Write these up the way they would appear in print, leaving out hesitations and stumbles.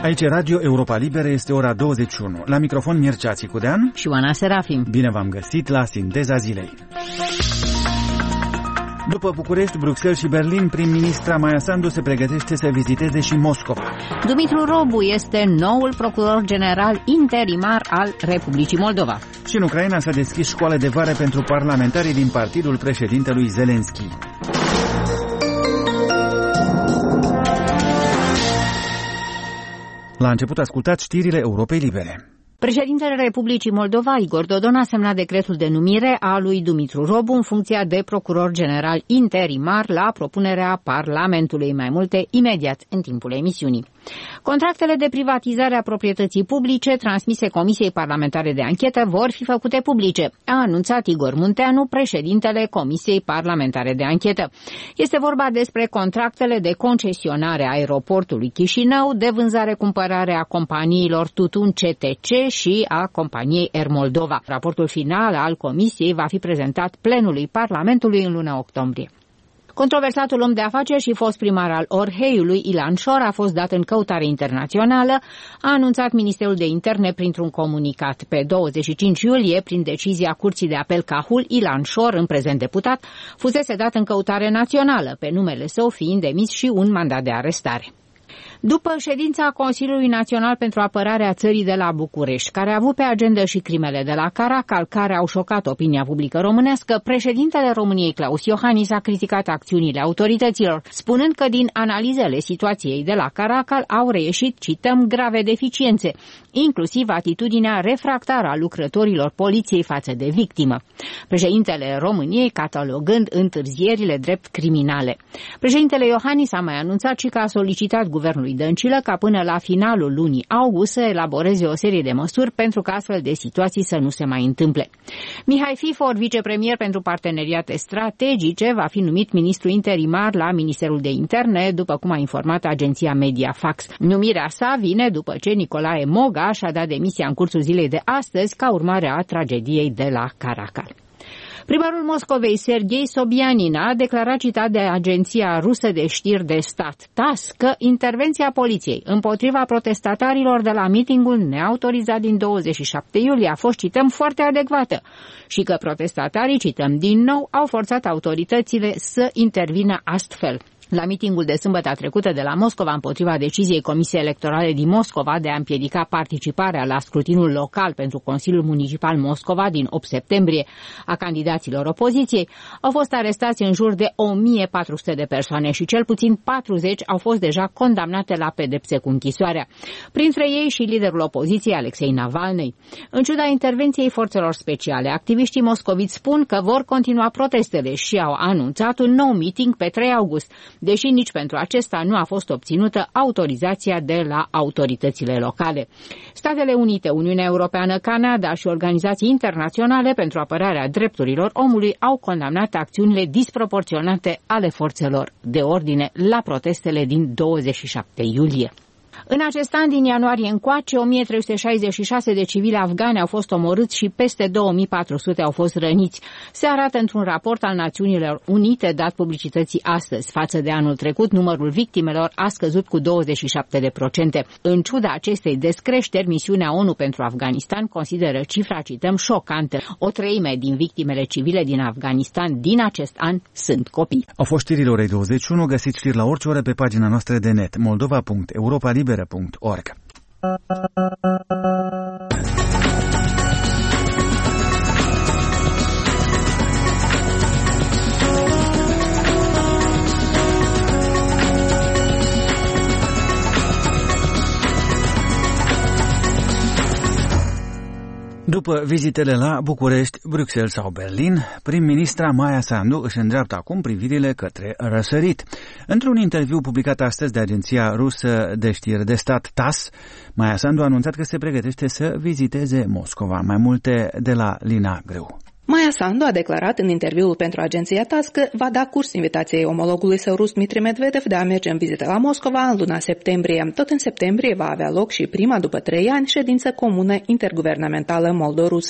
Aici Radio Europa Liberă, este ora 21. La microfon Mircea Țicudean și Oana Serafim. Bine v-am găsit la Sinteza Zilei. După București, Bruxelles și Berlin, prim-ministra Maia Sandu se pregătește să viziteze și Moscova. Dumitru Robu este noul procuror general interimar al Republicii Moldova. Și în Ucraina s-a deschis școală de vară pentru parlamentarii din partidul președintelui Zelenski. La început ascultați știrile Europei Libere. Președintele Republicii Moldova, Igor Dodon, a semnat decretul de numire a lui Dumitru Robu în funcția de procuror general interimar la propunerea Parlamentului. Mai multe imediat în timpul emisiunii. Contractele de privatizare a proprietății publice transmise Comisiei Parlamentare de Anchetă vor fi făcute publice, a anunțat Igor Munteanu, președintele Comisiei Parlamentare de Anchetă. Este vorba despre contractele de concesionare a aeroportului Chișinău, de vânzare-cumpărare a companiilor Tutun CTC și a companiei Air Moldova. Raportul final al Comisiei va fi prezentat plenului Parlamentului în luna octombrie. Controversatul om de afaceri și fost primar al Orheiului, Ilan Șor, a fost dat în căutare internațională, a anunțat Ministerul de Interne printr-un comunicat. Pe 25 iulie, prin decizia Curții de Apel Cahul, Ilan Șor, în prezent deputat, fusese dat în căutare națională, pe numele său fiind emis și un mandat de arestare. După ședința Consiliului Național pentru Apărarea Țării de la București, care a avut pe agenda și crimele de la Caracal, care au șocat opinia publică românească, președintele României, Claus Iohannis, a criticat acțiunile autorităților, spunând că din analizele situației de la Caracal au reieșit, cităm, grave deficiențe, inclusiv atitudinea refractară a lucrătorilor poliției față de victimă. Președintele României catalogând întârzierile drept criminale. Președintele Iohannis a mai anunțat și că a solicitat guvernului Dăncilă ca până la finalul lunii august să elaboreze o serie de măsuri pentru ca astfel de situații să nu se mai întâmple. Mihai Fifor, vicepremier pentru parteneriate strategice, va fi numit ministru interimar la Ministerul de Interne, după cum a informat agenția Mediafax. Numirea sa vine după ce Nicolae Moga și-a dat demisia în cursul zilei de astăzi ca urmare a tragediei de la Caracal. Primarul Moscovei, Serghei Sobyanin, a declarat, citat de agenția rusă de știri de stat, TASS, că intervenția poliției împotriva protestatarilor de la mitingul neautorizat din 27 iulie a fost, cităm, foarte adecvată și că protestatarii, cităm din nou, au forțat autoritățile să intervină astfel. La mitingul de sâmbătă trecută de la Moscova împotriva deciziei Comisiei Electorale din Moscova de a împiedica participarea la scrutinul local pentru Consiliul Municipal Moscova din 8 septembrie a candidaților opoziției, au fost arestați în jur de 1400 de persoane și cel puțin 40 au fost deja condamnate la pedepse cu închisoarea. Printre ei și liderul opoziției, Alexei Navalny. În ciuda intervenției forțelor speciale, activiștii moscoviți spun că vor continua protestele și au anunțat un nou meeting pe 3 august. Deși nici pentru acesta nu a fost obținută autorizația de la autoritățile locale. Statele Unite, Uniunea Europeană, Canada și organizații internaționale pentru apărarea drepturilor omului au condamnat acțiunile disproporționate ale forțelor de ordine la protestele din 27 iulie. În acest an, din ianuarie încoace, 1366 de civili afgani au fost omorâți și peste 2400 au fost răniți. Se arată într-un raport al Națiunilor Unite dat publicității astăzi. Față de anul trecut, numărul victimelor a scăzut cu 27%. În ciuda acestei descreșteri, misiunea ONU pentru Afganistan consideră cifra, cităm, șocantă. O treime din victimele civile din Afganistan din acest an sunt copii. Au fost știrile orei 21, găsiți știri la orice oră pe pagina noastră de net, moldova.europalibera.org. După vizitele la București, Bruxelles sau Berlin, prim-ministra Maia Sandu își îndreaptă acum privirile către răsărit. Într-un interviu publicat astăzi de agenția rusă de știri de stat TASS, Maia Sandu a anunțat că se pregătește să viziteze Moscova. Mai multe de la Lina Greu. Maia Sandu a declarat în interviul pentru agenția TASS că va da curs invitației omologului său rus Dmitri Medvedev de a merge în vizită la Moscova în luna septembrie. Tot în septembrie va avea loc și prima după 3 ani ședință comună interguvernamentală moldo-rusă.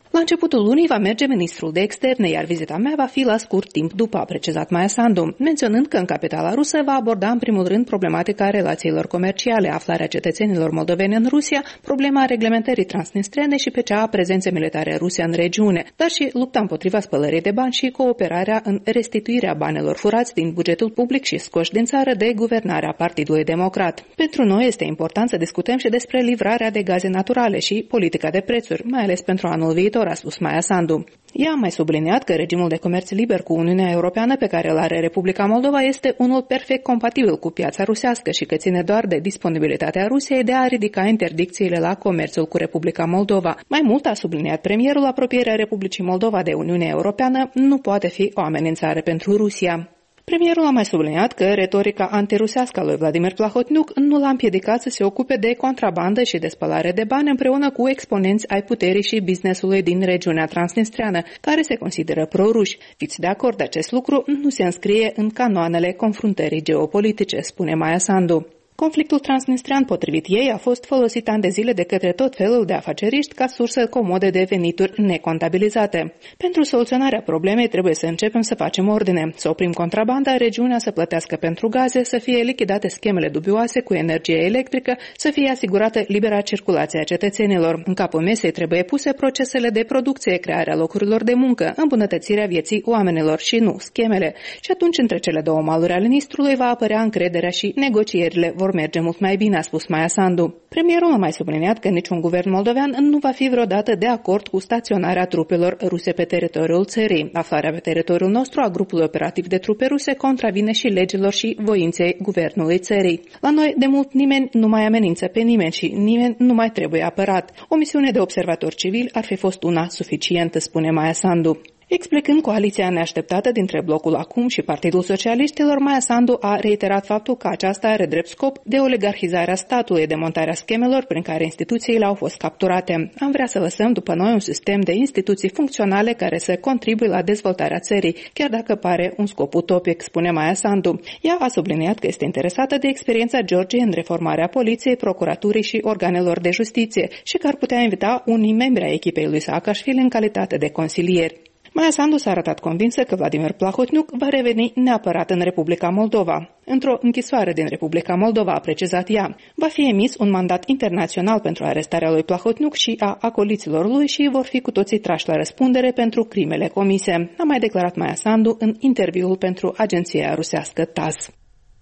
La începutul lunii va merge ministrul de externe, iar vizita mea va fi la scurt timp după, a precizat Maia Sandu, menționând că în capitala rusă va aborda în primul rând problematica relațiilor comerciale, aflarea cetățenilor moldoveni în Rusia, problema reglementării transnistrene și pe cea a prezenței militare ruse în regiune, dar și lupta împotriva spălării de bani și cooperarea în restituirea banilor furați din bugetul public și scoși din țară de guvernarea Partidului Democrat. Pentru noi este important să discutăm și despre livrarea de gaze naturale și politica de prețuri, mai ales pentru anul viitor, a spus Maia Sandu. Ea a mai subliniat că regimul de comerț liber cu Uniunea Europeană pe care îl are Republica Moldova este unul perfect compatibil cu piața rusească și că ține doar de disponibilitatea Rusiei de a ridica interdicțiile la comerțul cu Republica Moldova. Mai mult a subliniat premierul, apropierea Republicii Moldova de Uniunea Europeană nu poate fi o amenințare pentru Rusia. Premierul a mai subliniat că retorica antirusească a lui Vladimir Plahotniuc nu l-a împiedicat să se ocupe de contrabandă și de spălare de bani împreună cu exponenți ai puterii și business-ului din regiunea transnistreană, care se consideră proruși. Fiți de acord, acest lucru nu se înscrie în canoanele confruntării geopolitice, spune Maia Sandu. Conflictul transnistrean, potrivit ei, a fost folosit ani de zile de către tot felul de afaceriști ca sursă comodă de venituri necontabilizate. Pentru soluționarea problemei trebuie să începem să facem ordine, să oprim contrabanda, regiunea să plătească pentru gaze, să fie lichidate schemele dubioase cu energie electrică, să fie asigurată libera circulație a cetățenilor. În capul mesei trebuie puse procesele de producție, crearea locurilor de muncă, îmbunătățirea vieții oamenilor și nu schemele. Și atunci, între cele două maluri ale Nistrului va apărea încrederea și negocierile vor merge mult mai bine, a spus Maia Sandu. Premierul a mai subliniat că niciun guvern moldovean nu va fi vreodată de acord cu staționarea trupelor ruse pe teritoriul țării. Aflarea pe teritoriul nostru a grupului operativ de trupe ruse contravine și legilor și voinței guvernului țării. La noi, de mult, nimeni nu mai amenință pe nimeni și nimeni nu mai trebuie apărat. O misiune de observator civil ar fi fost una suficientă, spune Maia Sandu. Explicând coaliția neașteptată dintre Blocul Acum și Partidul Socialiștilor, Maia Sandu a reiterat faptul că aceasta are drept scop de oligarhizarea statului, demontarea schemelor prin care instituțiile au fost capturate. Am vrea să lăsăm după noi un sistem de instituții funcționale care să contribuie la dezvoltarea țării, chiar dacă pare un scop utopic, spune Maia Sandu. Ea a subliniat că este interesată de experiența Georgiei în reformarea poliției, procuraturii și organelor de justiție și că ar putea invita unii membri ai echipei lui Saakashvili în calitate de consilieri. Maia Sandu s-a arătat convinsă că Vladimir Plahotniuc va reveni neapărat în Republica Moldova. Într-o închisoare din Republica Moldova, a precizat ea, va fi emis un mandat internațional pentru arestarea lui Plahotniuc și a acoliților lui și vor fi cu toții trași la răspundere pentru crimele comise, a mai declarat Maia Sandu în interviul pentru agenția rusească TASS.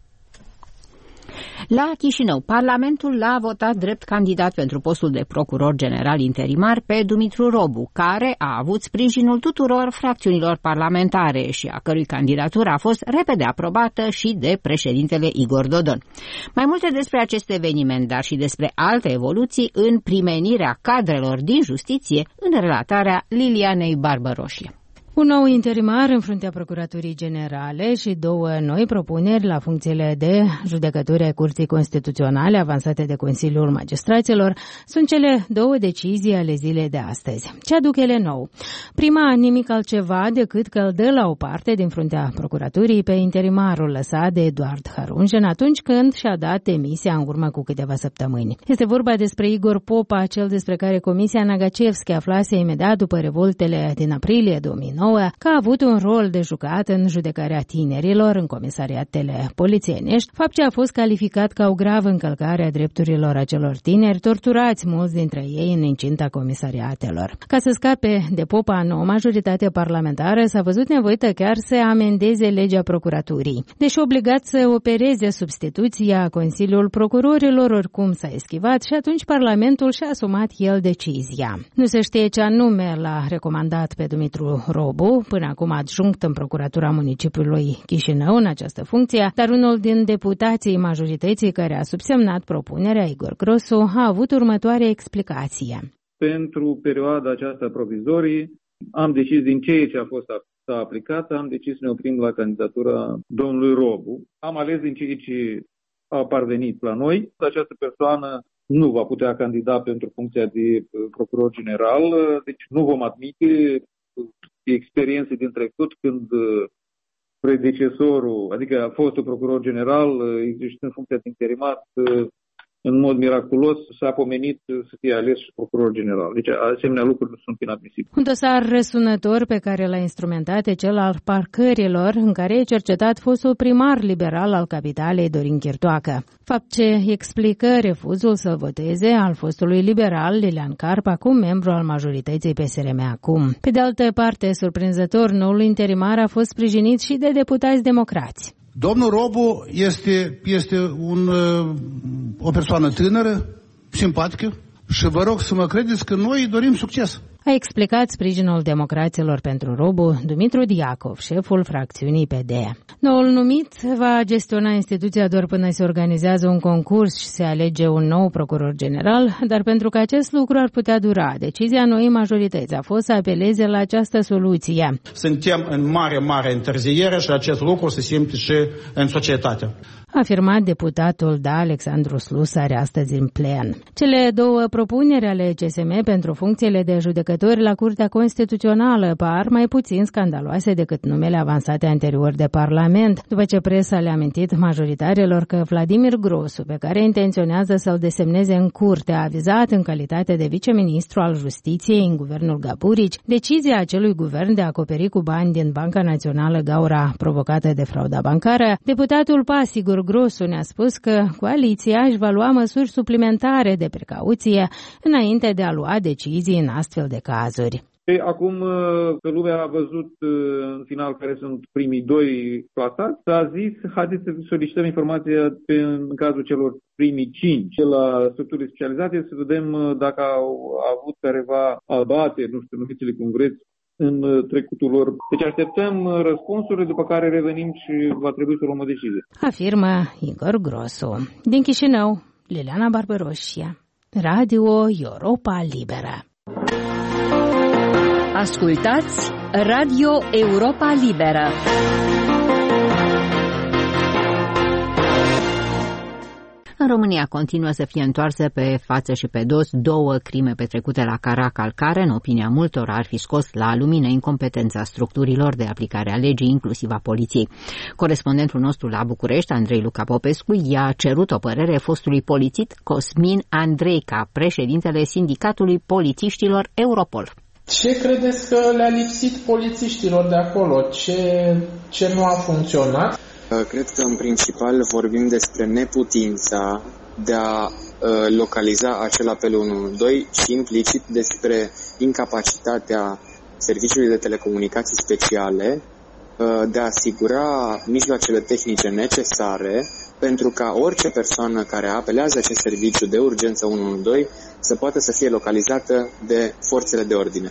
La Chișinău, Parlamentul l-a votat drept candidat pentru postul de procuror general interimar pe Dumitru Robu, care a avut sprijinul tuturor fracțiunilor parlamentare și a cărui candidatură a fost repede aprobată și de președintele Igor Dodon. Mai multe despre acest eveniment, dar și despre alte evoluții în primenirea cadrelor din justiție în relatarea Lilianei Barbăroșie. Un nou interimar în fruntea Procuraturii Generale și 2 noi propuneri la funcțiile de judecători ai Curții Constituționale avansate de Consiliul Magistraților sunt cele 2 decizii ale zilei de astăzi. Ce aduc ele nou? Prima, nimic altceva decât că îl dă la o parte din fruntea Procuraturii pe interimarul lăsat de Eduard Harunjen atunci când și-a dat demisia în urmă cu câteva săptămâni. Este vorba despre Igor Popa, cel despre care Comisia Nagacevski aflase imediat după revoltele din aprilie 2009, că a avut un rol de jucat în judecarea tinerilor în comisariatele polițienești, fapt ce a fost calificat ca o gravă încălcare a drepturilor acelor tineri, torturați mulți dintre ei în incinta comisariatelor. Ca să scape de Popa, nouă majoritate parlamentară s-a văzut nevoită chiar să amendeze legea procuraturii. Deși obligat să opereze substituția, Consiliul Procurorilor oricum s-a eschivat și atunci Parlamentul și-a asumat el decizia. Nu se știe ce anume l-a recomandat pe Dumitru Robu, până acum adjunct în Procuratura Municipiului Chișinău în această funcție, dar unul din deputații majorității care a subsemnat propunerea, Igor Grosu, a avut următoarea explicație. Pentru perioada aceasta provizorie am decis din ceea ce a fost aplicat, am decis să ne oprim la candidatura domnului Robu. Am ales din ceea ce a parvenit la noi. Această persoană nu va putea candida pentru funcția de procuror general, deci nu vom admite experiențe din trecut când predecesorul, adică fostul procuror general, existând funcția de interimat, în mod miraculos s-a pomenit să fie ales procuror general. Deci asemenea lucruri nu sunt inadmisibile. Un dosar răsunător pe care l-a instrumentat e cel al parcărilor, în care e cercetat fostul primar liberal al capitalei, Dorin Chirtoacă. Fapt ce explică refuzul să voteze al fostului liberal Lilian Carp, acum membru al majorității PSRM acum. Pe de altă parte, surprinzător, noul interimar a fost sprijinit și de deputați democrați. Domnul Robu este o persoană tânără, simpatică și vă rog să mă credeți că noi îi dorim succes. A explicat sprijinul democraților pentru Robu Dumitru Diacov, șeful fracțiunii PD. Noul numit va gestiona instituția doar până se organizează un concurs și se alege un nou procuror general, dar pentru că acest lucru ar putea dura, decizia noii majorități a fost să apeleze la această soluție. Suntem în mare întârziere și acest lucru se simte și în societate. A afirmat deputatul Alexandru Slusar astăzi în plen. Cele două propuneri ale CSM pentru funcțiile de judecători la Curtea Constituțională par mai puțin scandaloase decât numele avansate anterior de Parlament, după ce presa le-a amintit majoritarilor că Vladimir Grosu, pe care intenționează să-l desemneze în curte, a avizat în calitate de viceministru al Justiției în guvernul Gaburici decizia acelui guvern de a acoperi cu bani din Banca Națională gaura provocată de frauda bancară. Deputatul Pasigur Grosu ne-a spus că coaliția își va lua măsuri suplimentare de precauție înainte de a lua decizii în astfel de cazuri. Acum că lumea a văzut în final care sunt primii doi clasați, s-a zis, haideți să solicităm informația în cazul celor primii 5 la structurile specializate, să vedem dacă au avut careva abateri, numitele congreți în trecutul lor. Deci așteptăm răspunsurile, după care revenim și va trebui să luăm o decizie. Afirmă Igor Grosu. Din Chișinău, Liliana Barbaroșia, Radio Europa Liberă. Ascultați Radio Europa Liberă. În România continuă să fie întoarse pe față și pe dos 2 crime petrecute la Caracal, care, în opinia multor, ar fi scos la lumină incompetența structurilor de aplicare a legii, inclusiv a poliției. Corespondentul nostru la București, Andrei Luca Popescu, i-a cerut o părere fostului polițist Cosmin Andreica, președintele Sindicatului Polițiștilor Europol. Ce credeți că le-a lipsit polițiștilor de acolo? Ce nu a funcționat? Cred că în principal vorbim despre neputința de a localiza acel apel 112 și implicit despre incapacitatea Serviciului de Telecomunicații Speciale de a asigura mijloacele tehnice necesare pentru ca orice persoană care apelează acest serviciu de urgență 112 să poată să fie localizată de forțele de ordine.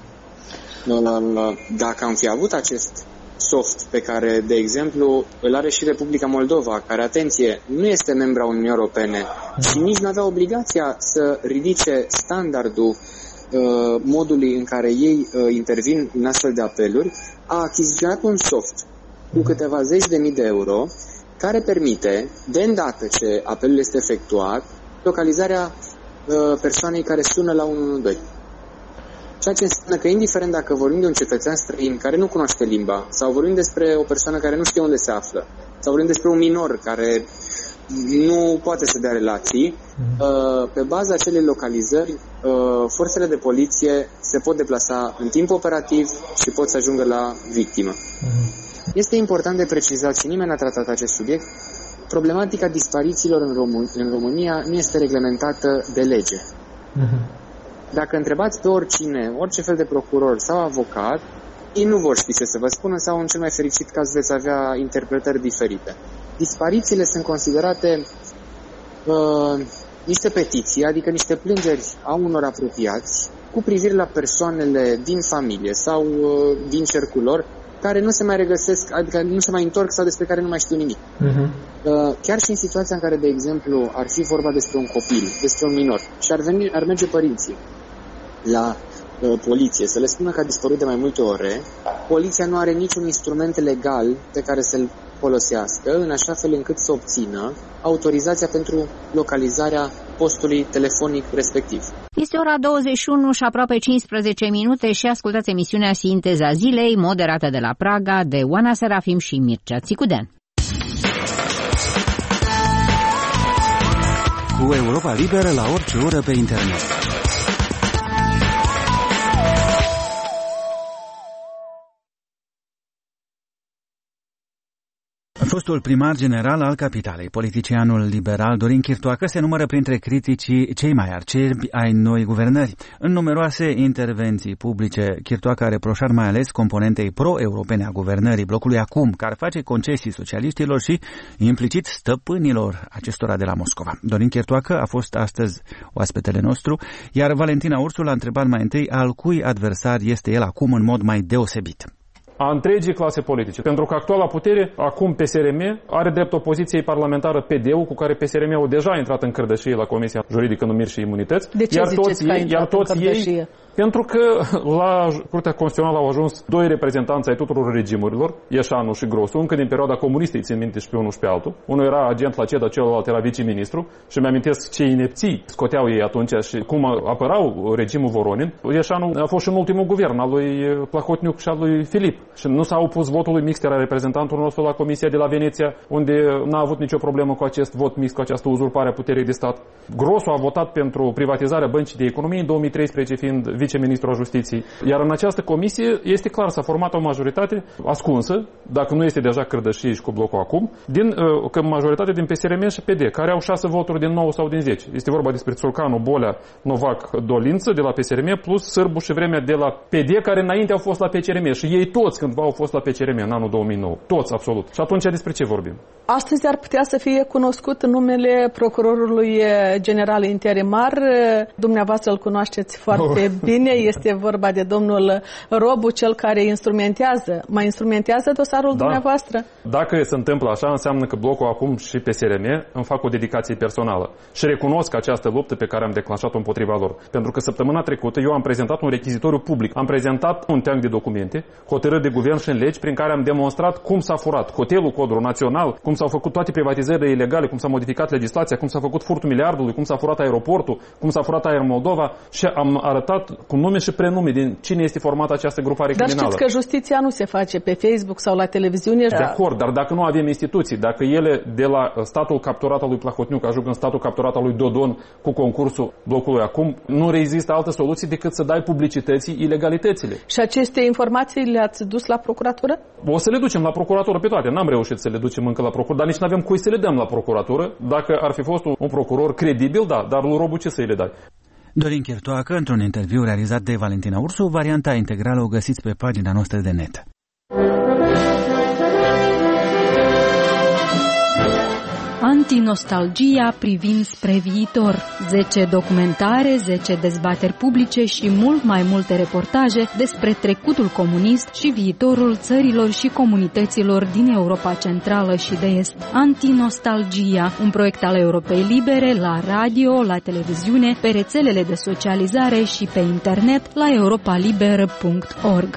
Dacă am fi avut acest soft pe care, de exemplu, îl are și Republica Moldova, care, atenție, nu este membra Uniunii Europene și nici nu avea obligația să ridice standardul modului în care ei intervin în astfel de apeluri, a achiziționat un soft cu câteva zeci de mii de euro care permite, de îndată ce apelul este efectuat, localizarea persoanei care sună la 112. Ceea ce înseamnă că, indiferent dacă vorbim de un cetățean străin care nu cunoaște limba, sau vorbim despre o persoană care nu știe unde se află, sau vorbim despre un minor care nu poate să dea relații, pe baza acelei localizări, forțele de poliție se pot deplasa în timp operativ și pot să ajungă la victimă. Este important de precizat și nimeni n-a tratat acest subiect. Problematica disparițiilor în România nu este reglementată de lege. Dacă întrebați pe oricine, orice fel de procuror sau avocat, ei nu vor ști ce să vă spună sau, în cel mai fericit caz, veți avea interpretări diferite. Disparițiile sunt considerate niște petiții, adică niște plângeri a unor apropiați cu privire la persoanele din familie sau din cercul lor care nu se mai regăsesc, adică nu se mai întorc sau despre care nu mai știu nimic. Chiar și în situația în care, de exemplu, ar fi vorba despre un copil, despre un minor și ar merge părinții la poliție să le spună că a dispărut de mai multe ore, poliția nu are niciun instrument legal pe care să-l folosească în așa fel încât să obțină autorizația pentru localizarea postului telefonic respectiv. Este ora 21 și aproape 15 minute și ascultați emisiunea Sinteza Zilei, moderată de la Praga de Oana Serafim și Mircea Țicudean. Cu cu Europa Liberă la orice oră pe internet. Fostul primar general al capitalei, politicianul liberal Dorin Chirtoacă, se numără printre criticii cei mai acerbi ai noi guvernări. În numeroase intervenții publice, Chirtoacă a reproșat mai ales componentei pro-europene a guvernării blocului Acum, care face concesii socialiștilor și implicit stăpânilor acestora de la Moscova. Dorin Chirtoacă a fost astăzi oaspetele nostru, iar Valentina Ursu l-a întrebat mai întâi al cui adversar este el acum în mod mai deosebit. A întregii clase politice. Pentru că actuala putere, acum PSRM, are drept opoziție parlamentară PD-ul, cu care PSRM-ul deja a intrat în cărdășie la Comisia Juridică, Numiri și Imunități. De ce iar toți ei, pentru că la Curtea Constituțională au ajuns doi reprezentanți ai tuturor regimurilor, Ieșanu și Grosu, încă din perioada comunistă, țin minte și pe unul și pe altul. Unul era agent la CEDA, celălalt era viceministru și mi-amintesc ce inepții scoteau ei atunci și cum apărau regimul Voronin. Ieșanu a fost și în ultimul guvern al lui Plahotniuc și al lui Filip. Și nu s-a opus votului mixt, era reprezentantul nostru la Comisia de la Veneția, unde n-a avut nicio problemă cu acest vot mixt, cu această uzurpare a puterii de stat. Grosu a votat pentru privatizarea Băncii de Economie în 2013, fiind viceministru al Justiției. Iar în această comisie este clar, s-a format o majoritate ascunsă, dacă nu este deja cărdășie și cu blocul Acum, majoritate din PSRM și PD, care au 6 voturi din 9 sau din 10. Este vorba despre Țurcanu, Bolea, Novac, Dolință de la PSRM, plus Sârbu și Vremea de la PD, care înainte au fost la PCRM. Și ei toți cândva au fost la PCRM în anul 2009. Toți, absolut. Și atunci despre ce vorbim? Astăzi ar putea să fie cunoscut numele procurorului general interimar. Dumneavoastră îl cunoașteți foarte bine. Este vorba de domnul Robu, cel care mai instrumentează dosarul dumneavoastră. Dacă se întâmplă așa, înseamnă că blocul Acum și PSRM îmi fac o dedicație personală. Și recunosc această luptă pe care am declanșat-o împotriva lor. Pentru că săptămâna trecută eu am prezentat un rechizitoriu public. Am prezentat un teanc de documente, hotărâri de guvern și în legi, prin care am demonstrat cum s-a furat hotelul, codul național, cum s-au făcut toate privatizările ilegale, cum s-a modificat legislația, cum s-a făcut furtul miliardului, cum s-a furat aeroportul, cum s-a furat Aer Moldova și am arătat cu nume și prenume din cine este formată această grupare criminală. Dar știți că justiția nu se face pe Facebook sau la televiziune. De acord, dar dacă nu avem instituții, dacă ele de la statul capturat al lui Plahotniuc ajung în statul capturat al lui Dodon cu concursul blocului Acum, nu rezistă altă soluție decât să dai publicității ilegalitățile. Și aceste informații le-ați dus la procuratură? O să le ducem la procuratură pe toate. N-am reușit să le ducem încă la procuratură, dar nici nu avem cui să le dăm la procuratură. Dacă ar fi fost un procuror credibil, da, dar lui Robu ce să-i le dai? Dorin Chirtoacă, într-un interviu realizat de Valentina Ursu, varianta integrală o găsiți pe pagina noastră de net. Antinostalgia privind spre viitor. 10 documentare, 10 dezbateri publice și mult mai multe reportaje despre trecutul comunist și viitorul țărilor și comunităților din Europa Centrală și de Est. Antinostalgia, un proiect al Europei Libere la radio, la televiziune, pe rețelele de socializare și pe internet la europaliberă.org.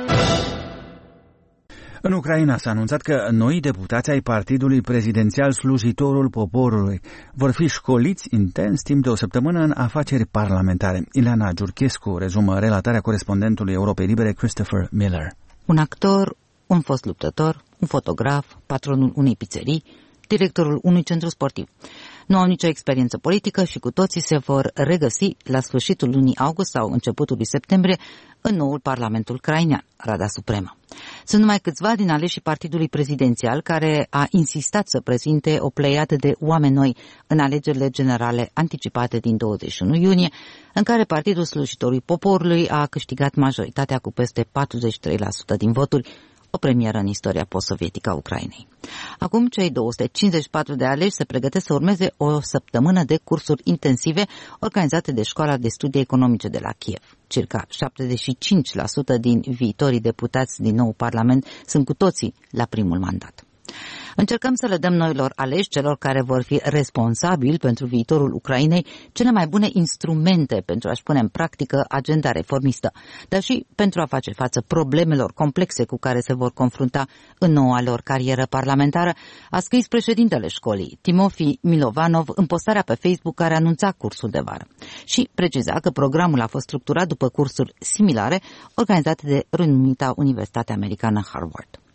În Ucraina s-a anunțat că noi deputați ai Partidului Prezidențial Slujitorul Poporului vor fi școliți intens timp de o săptămână în afaceri parlamentare. Ileana Giurchescu rezumă relatarea corespondentului Europei Libere Christopher Miller. Un actor, un fost luptător, un fotograf, patronul unei pizzerii, directorul unui centru sportiv. Nu au nicio experiență politică și cu toții se vor regăsi la sfârșitul lunii august sau începutul lui septembrie în noul Parlamentul ucrainean, Rada Supremă. Sunt numai câțiva din aleșii Partidului Prezidențial care a insistat să prezinte o pleiadă de oameni noi în alegerile generale anticipate din 21 iunie, în care Partidul Slujitorului Poporului a câștigat majoritatea cu peste 43% din voturi, o premieră în istoria post-sovietică a Ucrainei. Acum, cei 254 de aleși se pregătesc să urmeze o săptămână de cursuri intensive organizate de Școala de Studii Economice de la Kiev. Circa 75% din viitorii deputați din nou Parlament sunt cu toții la primul mandat. Încercăm să le dăm noilor aleși, celor care vor fi responsabili pentru viitorul Ucrainei, cele mai bune instrumente pentru a-și pune în practică agenda reformistă, dar și pentru a face față problemelor complexe cu care se vor confrunta în noua lor carieră parlamentară, a scris președintele școlii, Timofi Milovanov, în postarea pe Facebook care anunța cursul de vară. Și preciza că programul a fost structurat după cursuri similare organizate de renumita Universitatea Americană Harvard.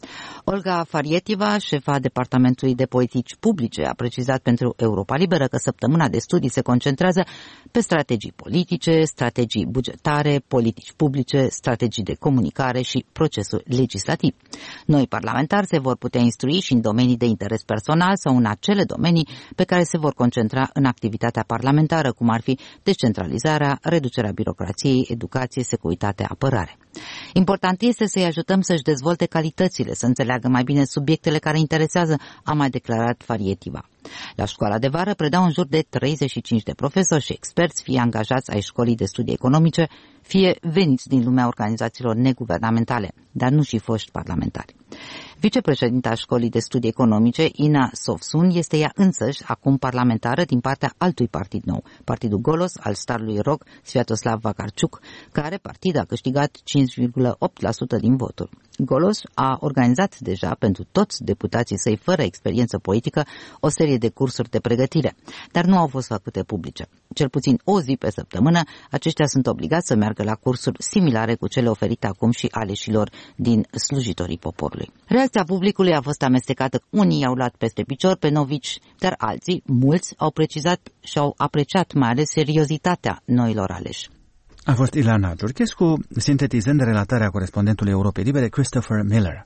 Olga Farietova, șefa Departamentului de Politici Publice, a precizat pentru Europa Liberă că săptămâna de studii se concentrează pe strategii politice, strategii bugetare, politici publice, strategii de comunicare și procesul legislativ. Noi parlamentari se vor putea instrui și în domenii de interes personal sau în acele domenii pe care se vor concentra în activitatea parlamentară, cum ar fi descentralizarea, reducerea birocrației, educație, securitate, apărare. Important este să-i ajutăm să-și dezvolte calitățile, să înțeleagă mai bine subiectele care interesează, a mai declarat Farietova. La școala de vară predau în jur de 35 de profesori și experți, fie angajați ai școlii de studii economice, fie veniți din lumea organizațiilor neguvernamentale, dar nu și foști parlamentari. Vicepreședinta școlii de studii economice, Ina Sofsun, este ea însăși acum parlamentară din partea altui partid nou, Partidul Golos al starului rock Sviatoslav Vakarciuc, care partid a câștigat 5,8% din voturi. Golos a organizat deja pentru toți deputații săi fără experiență politică o serie de cursuri de pregătire, dar nu au fost făcute publice. Cel puțin o zi pe săptămână, aceștia sunt obligați să meargă la cursuri similare cu cele oferite acum și aleșilor din slujitorii poporului. Reacția publicului a fost amestecată. Unii i-au luat peste picior pe novici, dar alții, mulți, au precizat și au apreciat mai ales seriozitatea noilor aleși. A fost Ilana Giurchescu, sintetizând relatarea corespondentului Europei Libere, Christopher Miller.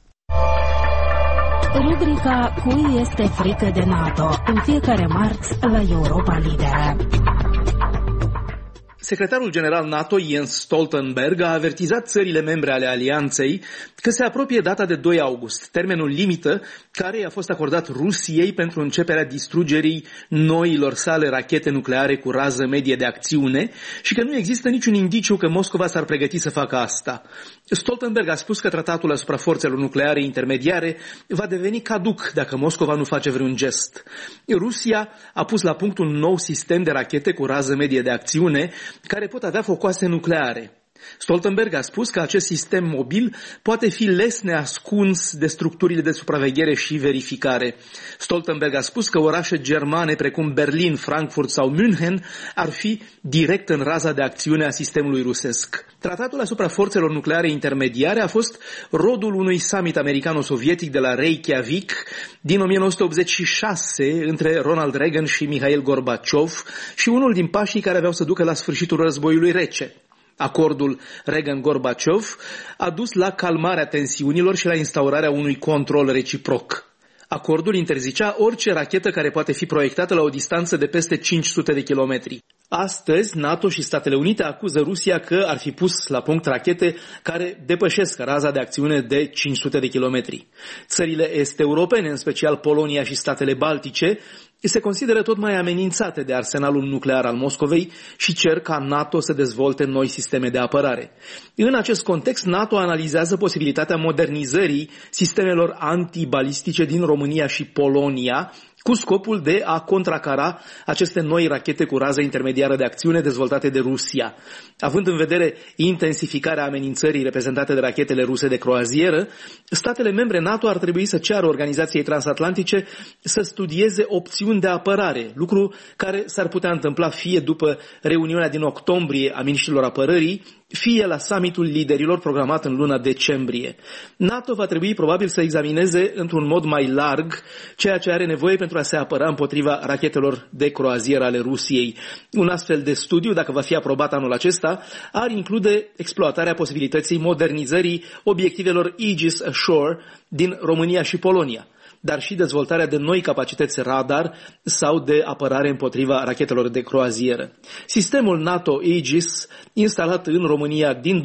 Rubrica Cui este frică de NATO, în fiecare marți la Europa Liberă. Secretarul general NATO, Jens Stoltenberg, a avertizat țările membre ale alianței că se apropie data de 2 august, termenul limită care i-a fost acordat Rusiei pentru începerea distrugerii noilor sale rachete nucleare cu rază medie de acțiune și că nu există niciun indiciu că Moscova s-ar pregăti să facă asta. Stoltenberg a spus că tratatul asupra forțelor nucleare intermediare va deveni caduc dacă Moscova nu face vreun gest. Rusia a pus la punct un nou sistem de rachete cu rază medie de acțiune care pot avea focoase nucleare. Stoltenberg a spus că acest sistem mobil poate fi lesne ascuns de structurile de supraveghere și verificare. Stoltenberg a spus că orașe germane precum Berlin, Frankfurt sau München ar fi direct în raza de acțiune a sistemului rusesc. Tratatul asupra forțelor nucleare intermediare a fost rodul unui summit americano-sovietic de la Reykjavik din 1986 între Ronald Reagan și Mihail Gorbaciov și unul din pașii care aveau să ducă la sfârșitul războiului rece. Acordul Reagan-Gorbaciov a dus la calmarea tensiunilor și la instaurarea unui control reciproc. Acordul interzicea orice rachetă care poate fi proiectată la o distanță de peste 500 de kilometri. Astăzi, NATO și Statele Unite acuză Rusia că ar fi pus la punct rachete care depășesc raza de acțiune de 500 de kilometri. Țările est-europene, în special Polonia și statele baltice, se consideră tot mai amenințate de arsenalul nuclear al Moscovei și cer ca NATO să dezvolte noi sisteme de apărare. În acest context, NATO analizează posibilitatea modernizării sistemelor antibalistice din România și Polonia, cu scopul de a contracara aceste noi rachete cu rază intermediară de acțiune dezvoltate de Rusia. Având în vedere intensificarea amenințării reprezentate de rachetele ruse de croazieră, statele membre NATO ar trebui să ceară Organizației Transatlantice să studieze opțiuni de apărare, lucru care s-ar putea întâmpla fie după reuniunea din octombrie a miniștrilor apărării, fie la summitul liderilor programat în luna decembrie. NATO va trebui probabil să examineze într-un mod mai larg ceea ce are nevoie pentru a se apăra împotriva rachetelor de croazieră ale Rusiei. Un astfel de studiu, dacă va fi aprobat anul acesta, ar include exploatarea posibilității modernizării obiectivelor Aegis Ashore din România și Polonia, dar și dezvoltarea de noi capacități radar sau de apărare împotriva rachetelor de croazieră. Sistemul NATO Aegis, instalat în România din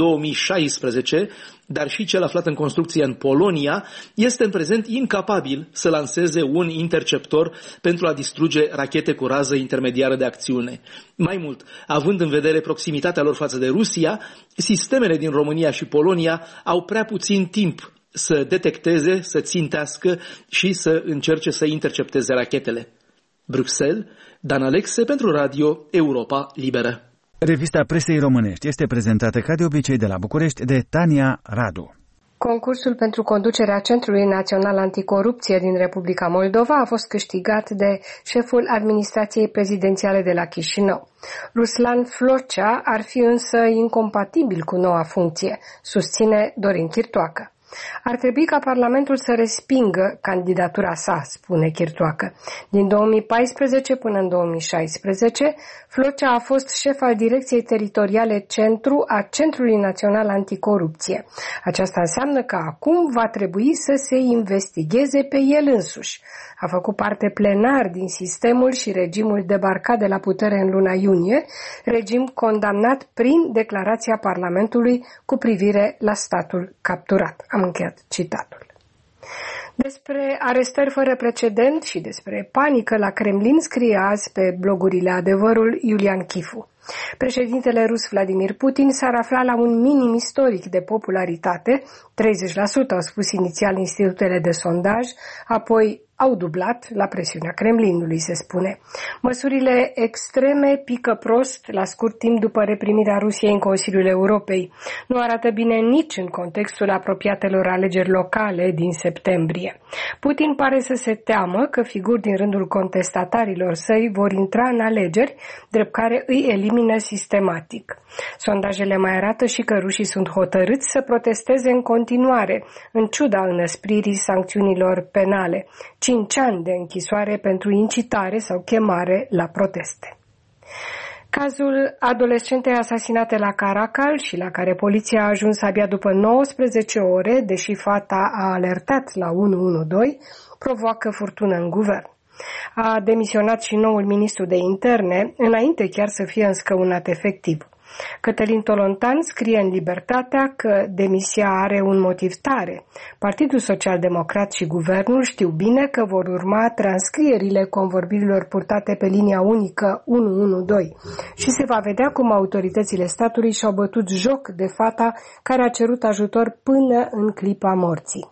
2016, dar și cel aflat în construcție în Polonia, este în prezent incapabil să lanseze un interceptor pentru a distruge rachete cu rază intermediară de acțiune. Mai mult, având în vedere proximitatea lor față de Rusia, sistemele din România și Polonia au prea puțin timp să detecteze, să țintească și să încerce să intercepteze rachetele. Bruxelles, Dan Alexe pentru Radio Europa Liberă. Revista Presei Românești este prezentată ca de obicei de la București de Tania Radu. Concursul pentru conducerea Centrului Național Anticorupție din Republica Moldova a fost câștigat de șeful administrației prezidențiale de la Chișinău. Ruslan Flocea ar fi însă incompatibil cu noua funcție, susține Dorin Chirtoacă. Ar trebui ca Parlamentul să respingă candidatura sa, spune Chirtoacă. Din 2014 până în 2016, Flocea a fost șef al Direcției Teritoriale Centru a Centrului Național Anticorupție. Aceasta înseamnă că acum va trebui să se investigheze pe el însuși. A făcut parte plenar din sistemul și regimul debarcat de la putere în luna iunie, regim condamnat prin declarația Parlamentului cu privire la statul capturat. Am încheiat citatul. Despre arestări fără precedent și despre panică la Kremlin scrie azi pe blogurile Adevărul Iulian Chifu. Președintele rus Vladimir Putin s-ar afla la un minim istoric de popularitate, 30% au spus inițial institutele de sondaj, apoi au dublat la presiunea Kremlinului, se spune. Măsurile extreme pică prost la scurt timp după reprimirea Rusiei în Consiliul Europei. Nu arată bine nici în contextul apropiatelor alegeri locale din septembrie. Putin pare să se teamă că figuri din rândul contestatarilor săi vor intra în alegeri, drept care îi elimină sistematic. Sondajele mai arată și că rușii sunt hotărâți să protesteze în continuare, în ciuda înăspririi sancțiunilor penale. 5 ani de închisoare pentru incitare sau chemare la proteste. Cazul adolescentei asasinate la Caracal și la care poliția a ajuns abia după 19 ore, deși fata a alertat la 112, provoacă furtună în guvern. A demisionat și noul ministru de interne, înainte chiar să fie înscăunat efectiv. Cătălin Tolontan scrie în Libertatea că demisia are un motiv tare. Partidul Social-Democrat și guvernul știu bine că vor urma transcrierile convorbirilor purtate pe linia unică 112 și se va vedea cum autoritățile statului și-au bătut joc de fata care a cerut ajutor până în clipa morții.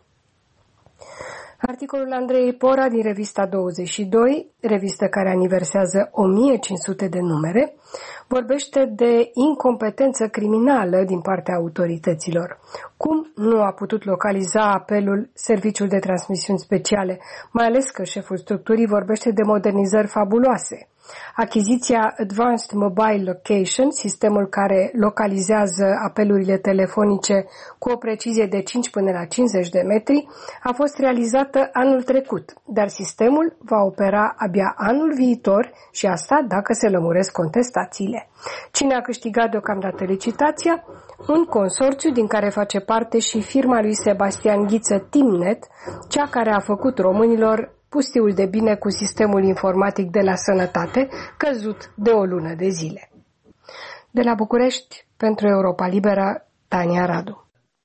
Articolul Andrei Pora din revista 22, revistă care aniversează 1500 de numere, vorbește de incompetență criminală din partea autorităților. Cum nu a putut localiza apelul Serviciul de Transmisiuni Speciale, mai ales că șeful structurii vorbește de modernizări fabuloase. Achiziția Advanced Mobile Location, sistemul care localizează apelurile telefonice cu o precizie de 5 până la 50 de metri, a fost realizată anul trecut, dar sistemul va opera abia anul viitor și asta dacă se lămuresc contestațiile. Cine a câștigat deocamdată licitația? Un consorțiu din care face parte și firma lui Sebastian Ghiță Timnet, cea care a făcut românilor pustiul de bine cu sistemul informatic de la Sănătate, căzut de o lună de zile. De la București, pentru Europa Liberă, Tania Radu.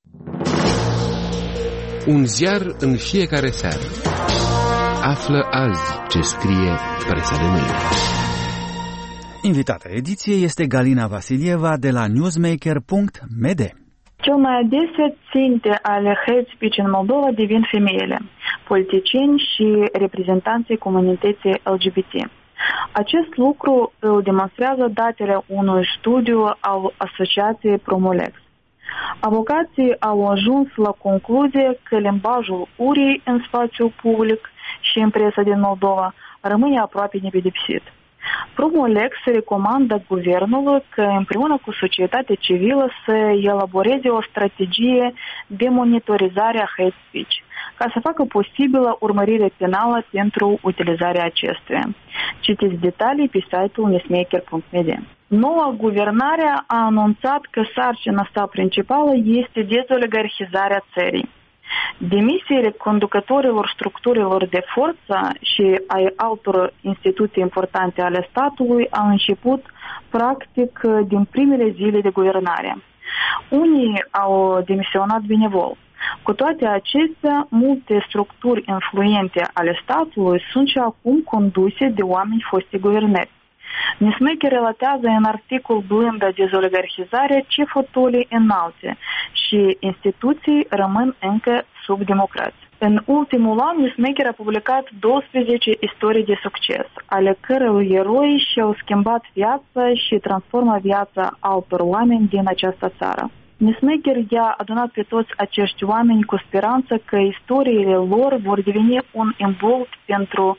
Un ziar în fiecare seară. Află azi ce scrie presa de mâine. Invitata ediției este Galina Vasilieva de la newsmaker.md. Cel mai adesea ținte ale hate speech în Moldova devin femeile, politicieni și reprezentanții comunității LGBT. Acest lucru îl demonstrează datele unui studiu al asociației Promolex. Avocații au ajuns la concluzie că limbajul urii în spațiul public și în presa din Moldova rămâne aproape nepedepsit. Promolex recomandă guvernului că împreună cu societatea civilă să elaboreze o strategie de monitorizare a hate speech, ca să facă posibilă urmărire penală pentru utilizarea acestuia. Citiți detalii pe site-ul newsmaker.md. Noua guvernare a anunțat că sarcina sa principală este dezoligarhizarea țării. Demisiile conducătorilor structurilor de forță și ai altor instituții importante ale statului au început practic din primele zile de guvernare. Unii au demisionat benevol. Cu toate acestea, multe structuri influente ale statului sunt și acum conduse de oameni fosti guvernări. Newsmaker relatează în articol blândă dezoligarhizarea ce fotolii înalte și instituții rămân încă sub democrație. În ultimul an, Newsmaker a publicat 12 istorii de succes, ale căror eroi și-au schimbat viața și transformă viața altor oameni din această țară. Newsmaker i-a adunat pe toți acești oameni cu speranță că istoriile lor vor deveni un imbold pentru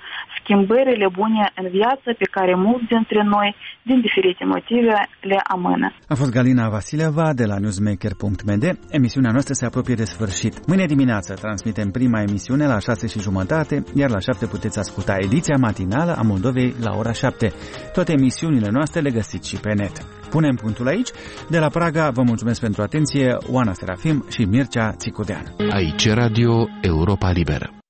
schimbările bune în viață pe care mulți dintre noi, din diferite motive, le amână. A fost Galina Vasileva de la newsmaker.md. Emisiunea noastră se apropie de sfârșit. Mâine dimineață transmitem prima emisiune la 6:30, iar la 7 puteți asculta ediția matinală a Moldovei la ora 7. Toate emisiunile noastre le găsiți și pe net. Punem punctul aici. De la Praga vă mulțumesc pentru atenție, Oana Serafim și Mircea Țicudean. Aici Radio Europa Liberă.